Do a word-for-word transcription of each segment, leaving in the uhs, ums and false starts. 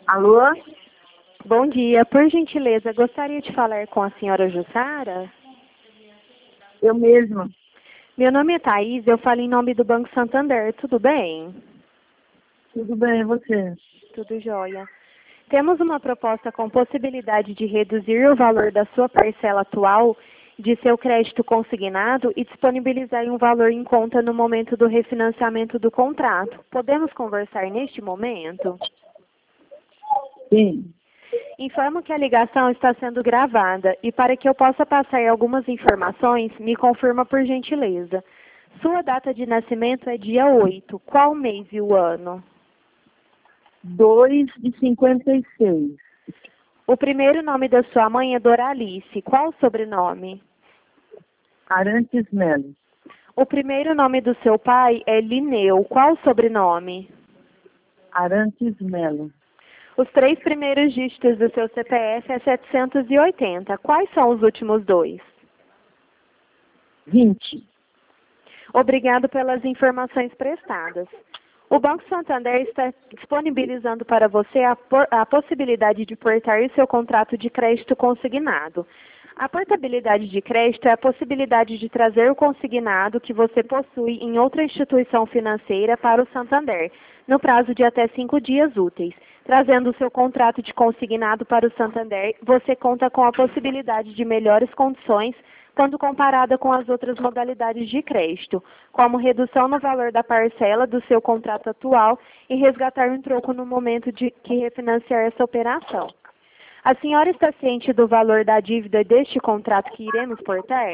Alô? Bom dia. Por gentileza, gostaria de falar com a senhora Jussara? Eu mesma. Meu nome é Thaís, eu falo em nome do Banco Santander. Tudo bem? Tudo bem, e você? Tudo jóia. Temos uma proposta com possibilidade de reduzir o valor da sua parcela atual de seu crédito consignado e disponibilizar um valor em conta no momento do refinanciamento do contrato. Podemos conversar neste momento? Sim. Informo que a ligação está sendo gravada e para que eu possa passar algumas informações, me confirma por gentileza. Sua data de nascimento é dia oito. Qual mês e o ano? dois de cinquenta e seis. O primeiro nome da sua mãe é Doralice. Qual o sobrenome? Arantes Melo. O primeiro nome do seu pai é Lineu. Qual o sobrenome? Arantes Melo. Os três primeiros dígitos do seu C P F é setecentos e oitenta. Quais são os últimos dois? vinte. Obrigado pelas informações prestadas. O Banco Santander está disponibilizando para você a, por, a possibilidade de portar o seu contrato de crédito consignado. A portabilidade de crédito é a possibilidade de trazer o consignado que você possui em outra instituição financeira para o Santander, no prazo de até cinco dias úteis. Trazendo o seu contrato de consignado para o Santander, você conta com a possibilidade de melhores condições quando comparada com as outras modalidades de crédito, como redução no valor da parcela do seu contrato atual e resgatar um troco no momento de que refinanciar essa operação. A senhora está ciente do valor da dívida deste contrato que iremos portar?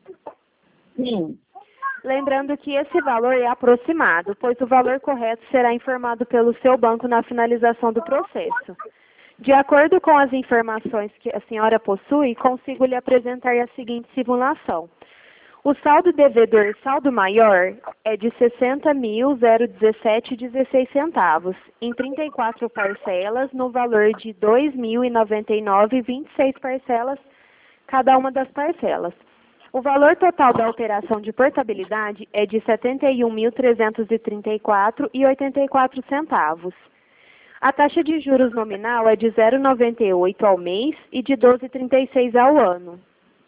Sim. Lembrando que esse valor é aproximado, pois o valor correto será informado pelo seu banco na finalização do processo. De acordo com as informações que a senhora possui, consigo lhe apresentar a seguinte simulação. O saldo devedor saldo maior é de sessenta mil dezessete vírgula dezesseis centavos, em trinta e quatro parcelas, no valor de dois mil e noventa e nove vírgula vinte e seis parcelas, cada uma das parcelas. O valor total da operação de portabilidade é de setenta e um mil trezentos e trinta e quatro vírgula oitenta e quatro centavos. A taxa de juros nominal é de zero vírgula noventa e oito ao mês e de doze vírgula trinta e seis ao ano.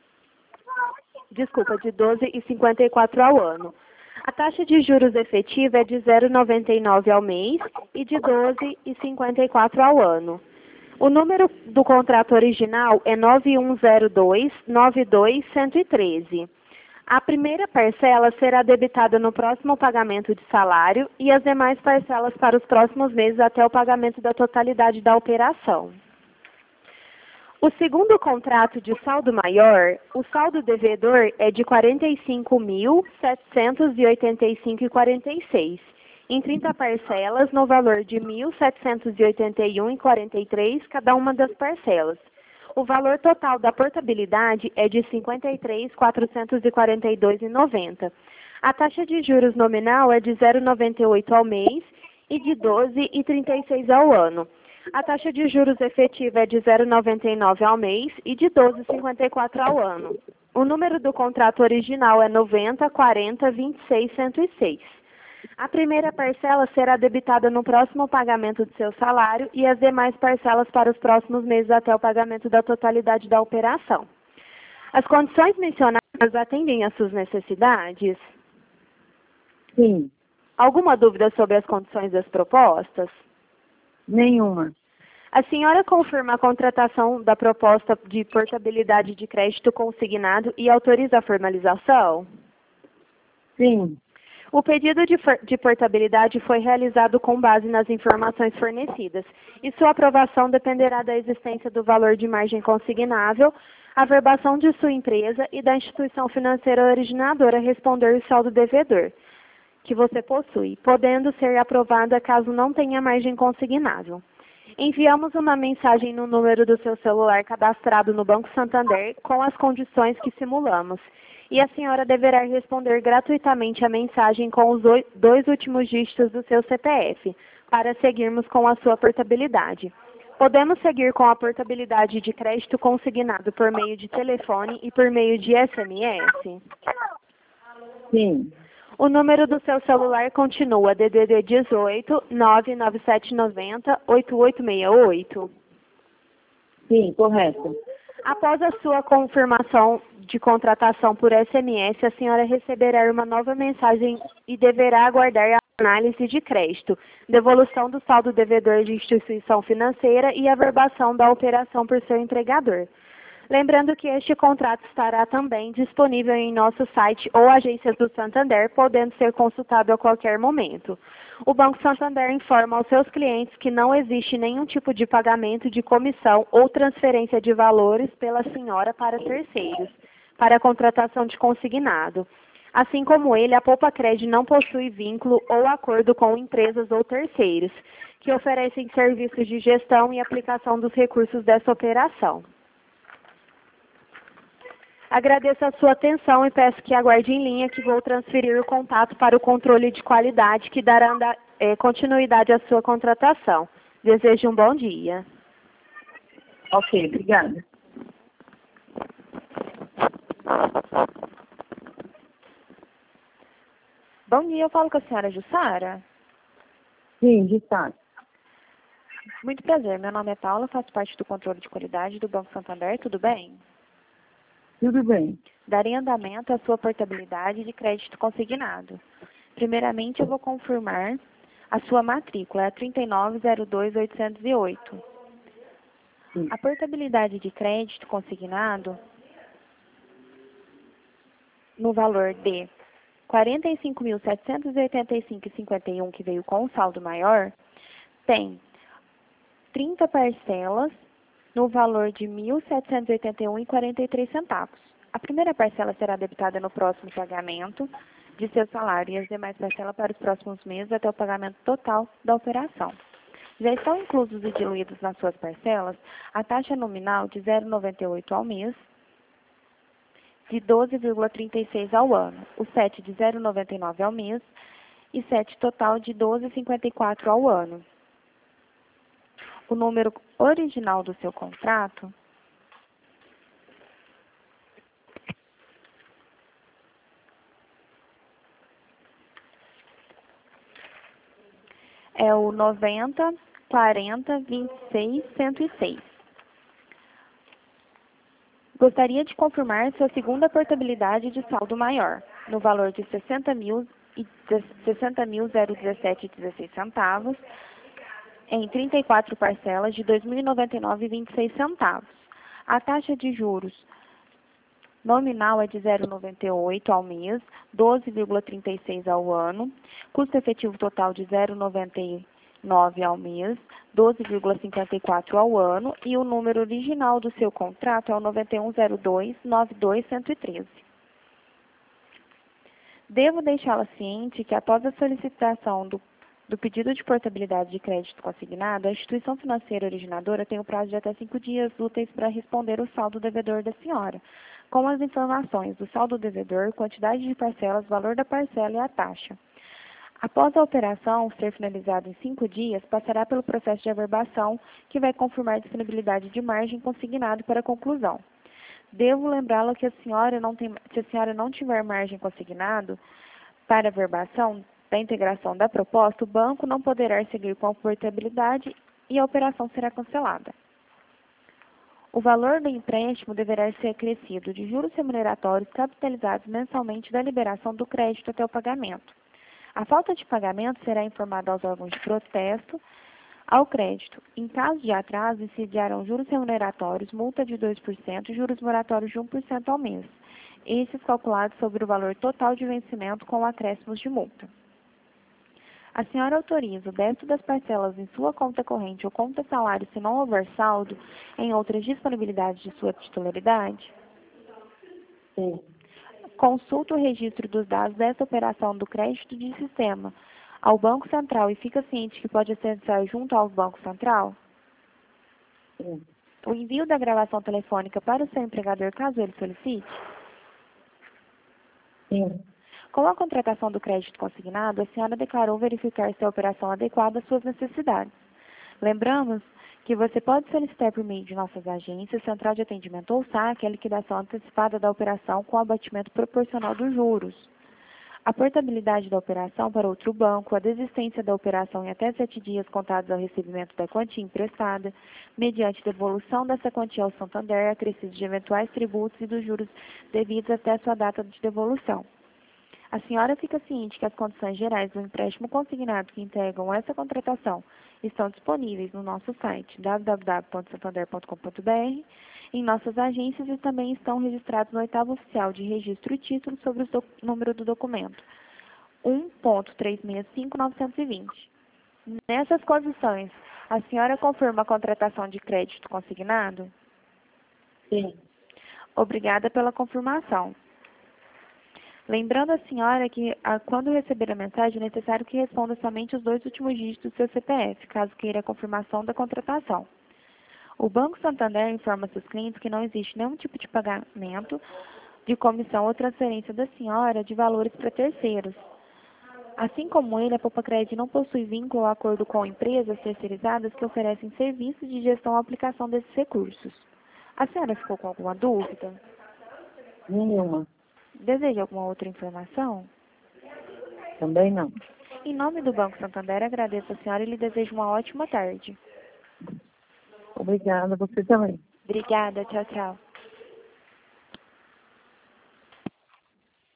Desculpa, de doze vírgula cinquenta e quatro ao ano. A taxa de juros efetiva é de zero vírgula noventa e nove ao mês e de doze vírgula cinquenta e quatro ao ano. O número do contrato original é nove um zero dois nove dois um um três. A primeira parcela será debitada no próximo pagamento de salário e as demais parcelas para os próximos meses até o pagamento da totalidade da operação. O segundo contrato de saldo maior, o saldo devedor é de quarenta e cinco mil setecentos e oitenta e cinco vírgula quarenta e seis, em trinta parcelas no valor de mil setecentos e oitenta e um vírgula quarenta e três cada uma das parcelas. O valor total da portabilidade é de cinquenta e três mil quatrocentos e quarenta e dois vírgula noventa. A taxa de juros nominal é de zero vírgula noventa e oito ao mês e de doze vírgula trinta e seis ao ano. A taxa de juros efetiva é de zero vírgula noventa e nove ao mês e de doze vírgula cinquenta e quatro ao ano. O número do contrato original é noventa quarenta vinte e seis cento e seis. A primeira parcela será debitada no próximo pagamento do seu salário e as demais parcelas para os próximos meses até o pagamento da totalidade da operação. As condições mencionadas atendem às suas necessidades? Sim. Alguma dúvida sobre as condições das propostas? Nenhuma. A senhora confirma a contratação da proposta de portabilidade de crédito consignado e autoriza a formalização? Sim. O pedido de, de portabilidade foi realizado com base nas informações fornecidas e sua aprovação dependerá da existência do valor de margem consignável, a verbação de sua empresa e da instituição financeira originadora a responder o saldo devedor que você possui, podendo ser aprovada caso não tenha margem consignável. Enviamos uma mensagem no número do seu celular cadastrado no Banco Santander com as condições que simulamos. E a senhora deverá responder gratuitamente a mensagem com os dois últimos dígitos do seu C P F, para seguirmos com a sua portabilidade. Podemos seguir com a portabilidade de crédito consignado por meio de telefone e por meio de S M S? Sim. O número do seu celular continua D D D dezoito, nove nove sete nove zero, oito oito seis oito. Sim, correto. Após a sua confirmação de contratação por S M S, a senhora receberá uma nova mensagem e deverá aguardar a análise de crédito, devolução do saldo devedor de instituição financeira e averbação da operação por seu empregador. Lembrando que este contrato estará também disponível em nosso site ou agências do Santander, podendo ser consultado a qualquer momento. O Banco Santander informa aos seus clientes que não existe nenhum tipo de pagamento de comissão ou transferência de valores pela senhora para terceiros, para a contratação de consignado. Assim como ele, a Poupa Cred não possui vínculo ou acordo com empresas ou terceiros, que oferecem serviços de gestão e aplicação dos recursos dessa operação. Agradeço a sua atenção e peço que aguarde em linha que vou transferir o contato para o controle de qualidade que dará é, continuidade à sua contratação. Desejo um bom dia. Ok, obrigada. Bom dia, eu falo com a senhora Jussara. Sim, de fato. Muito prazer, meu nome é Paula, faço parte do controle de qualidade do Banco Santander, tudo bem? Tudo bem. Darei andamento à sua portabilidade de crédito consignado. Primeiramente, eu vou confirmar a sua matrícula, é a trinta e nove zero dois oitocentos e oito. Sim. A portabilidade de crédito consignado, no valor de quarenta e cinco mil setecentos e oitenta e cinco reais e cinquenta e um, que veio com o saldo maior, tem trinta parcelas no valor de mil setecentos e oitenta e um reais e quarenta e três centavos. A primeira parcela será debitada no próximo pagamento de seu salário e as demais parcelas para os próximos meses até o pagamento total da operação. Já estão inclusos e diluídos nas suas parcelas a taxa nominal de zero vírgula noventa e oito ao mês, de doze vírgula trinta e seis ao ano, o S E T de zero vírgula noventa e nove ao mês e S E T total de doze vírgula cinquenta e quatro ao ano. O número original do seu contrato é o noventa, quarenta, vinte e seis, cento e seis. Gostaria de confirmar sua segunda portabilidade de saldo maior, no valor de sessenta mil zero dezessete reais e dezesseis centavos, em trinta e quatro parcelas de dois mil e noventa e nove reais e vinte e seis centavos. A taxa de juros nominal é de zero vírgula noventa e oito ao mês, doze vírgula trinta e seis ao ano, custo efetivo total de zero vírgula noventa e nove ao mês, doze vírgula cinquenta e quatro ao ano e o número original do seu contrato é o noventa e um zero dois, noventa e dois, cento e treze. Devo deixá-la ciente que após a solicitação do do pedido de portabilidade de crédito consignado, a instituição financeira originadora tem o prazo de até cinco dias úteis para responder o saldo devedor da senhora, com as informações do saldo devedor, quantidade de parcelas, valor da parcela e a taxa. Após a operação ser finalizada em cinco dias, passará pelo processo de averbação, que vai confirmar a disponibilidade de margem consignado para a conclusão. Devo lembrá-la que a senhora não tem, se a senhora não tiver margem consignado para averbação da integração da proposta, o banco não poderá seguir com a portabilidade e a operação será cancelada. O valor do empréstimo deverá ser acrescido de juros remuneratórios capitalizados mensalmente da liberação do crédito até o pagamento. A falta de pagamento será informada aos órgãos de protesto ao crédito. Em caso de atraso, incidirão juros remuneratórios, multa de dois por cento e juros moratórios de um por cento ao mês, esses calculados sobre o valor total de vencimento com acréscimos de multa. A senhora autoriza o débito das parcelas em sua conta corrente ou conta salário se não houver saldo em outras disponibilidades de sua titularidade? Sim. Consulta o registro dos dados dessa operação do crédito de sistema ao Banco Central e fica ciente que pode acessar junto ao Banco Central? Sim. O envio da gravação telefônica para o seu empregador, caso ele solicite? Sim. Com a contratação do crédito consignado, a senhora declarou verificar se a operação adequada às suas necessidades. Lembramos que você pode solicitar por meio de nossas agências, Central de Atendimento ou S A C, a liquidação antecipada da operação com abatimento proporcional dos juros. A portabilidade da operação para outro banco, a desistência da operação em até sete dias contados ao recebimento da quantia emprestada, mediante devolução dessa quantia ao Santander, acrescidos de eventuais tributos e dos juros devidos até a sua data de devolução. A senhora fica ciente que as condições gerais do empréstimo consignado que integram essa contratação estão disponíveis no nosso site w w w ponto santander ponto com ponto b r, em nossas agências e também estão registrados no oitavo oficial de registro e título sobre o número do documento um ponto três seis cinco nove dois zero. Nessas condições, a senhora confirma a contratação de crédito consignado? Sim. Obrigada pela confirmação. Lembrando a senhora que, a, quando receber a mensagem, é necessário que responda somente os dois últimos dígitos do seu C P F, caso queira a confirmação da contratação. O Banco Santander informa seus clientes que não existe nenhum tipo de pagamento de comissão ou transferência da senhora de valores para terceiros. Assim como ele, a Popacred não possui vínculo ou acordo com empresas terceirizadas que oferecem serviços de gestão ou aplicação desses recursos. A senhora ficou com alguma dúvida? Nenhuma. Deseja alguma outra informação? Também não. Em nome do Banco Santander, agradeço a senhora e lhe desejo uma ótima tarde. Obrigada, você também. Obrigada, tchau, tchau.